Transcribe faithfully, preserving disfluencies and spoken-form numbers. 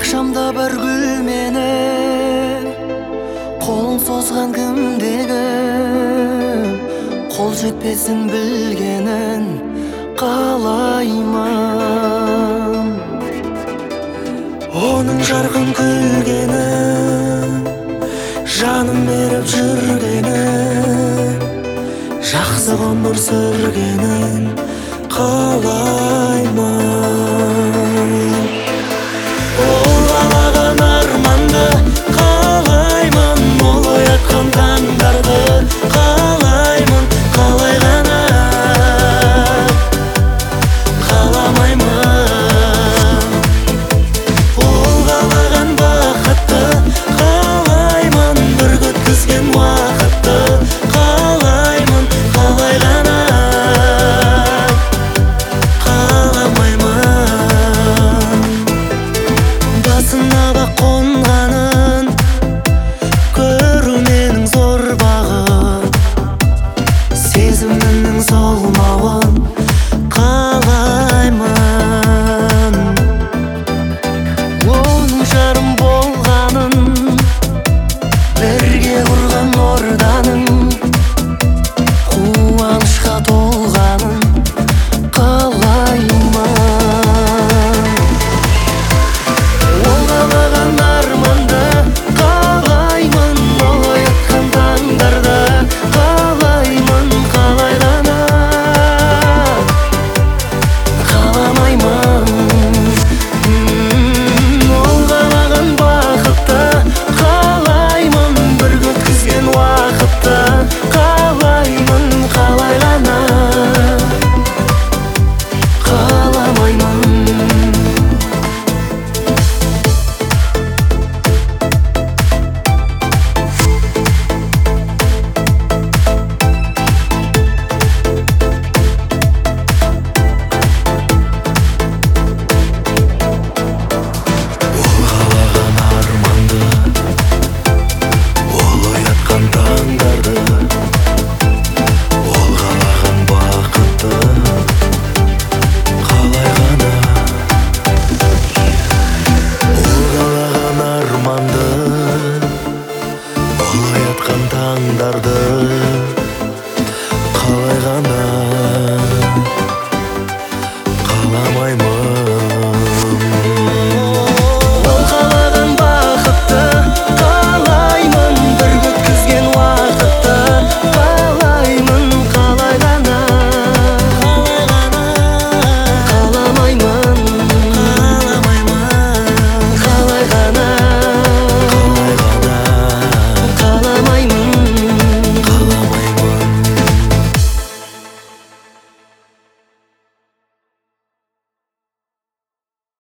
Акшамда бір гүл менен қолын созған кімдегім, қол жетпесін білгенін қалаймын. Оның жарқын күлгені, жаным беріп жүргені, жақсы ғұмыр сүргенін қалаймын. Ол қалаған арманды қалаймын, ол оятқан таңдарды қалаймын, қалай ғана қаламаймын. Ол қалаған бақытты қалаймын, бірге өткізген уақытты қалаймын, қалай ғана басына бақ қонғанын көру менің зор бағым, сезімімнің солмауын қалаймын. Оның жарым болғанын, бірге құрған орданың қуанышқа толғанын қалаймын. Таңдарды қалай ғана